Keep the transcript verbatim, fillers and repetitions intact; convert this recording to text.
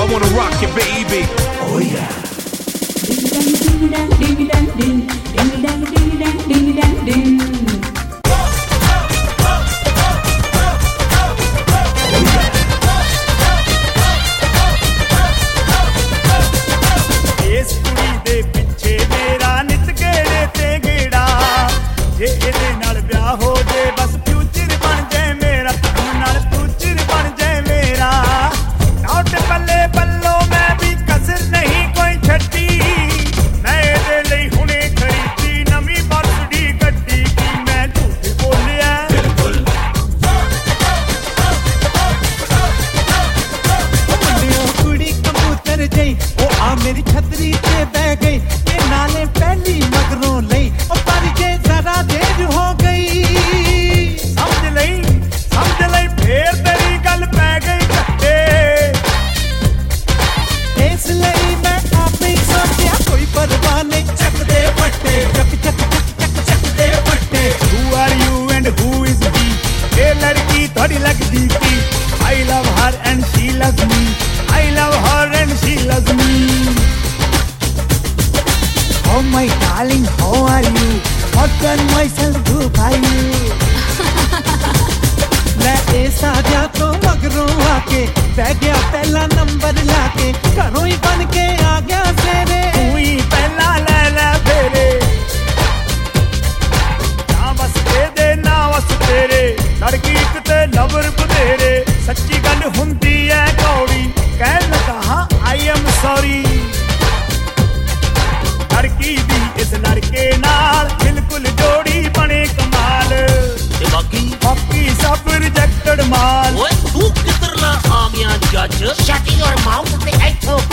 wanna rock you, baby. Oh yeah. मेरी छतरी से बह गई ये नाले पहली मगरों लई और पर जे जरा देर हो गई समझ लई समझ लई फेर तेरी गल पै गई कट्टे इसलिए मैं आपे ही सोचा कोई परवाह नहीं चक दे पट्टे चक चक चक चक चक दे पट्टे Who are you and who is he ये लड़की थोड़ी लगदी की I love her and she loves me I love her and she loves me Oh my darling, how are you? What can myself do by you? मैं ऐसा जा तो मगरों आके बह गया पहला नंबर लाके घरों ही बन के आ गया तेरे तू ही पहला ले ले फेरे ना बस दे दे ना बस तेरे लड़की किते लवर बतेरे सच्ची गल हुंदी है कौड़ी कहन लगा हाँ I am sorry लड़की दी इस लड़के नाल बिल्कुल जोड़ी बने कमाल ते बाकी बाकी सब रिजेक्टेड माल ओए तू किधर ना आ गया जज Shut your mouth, I told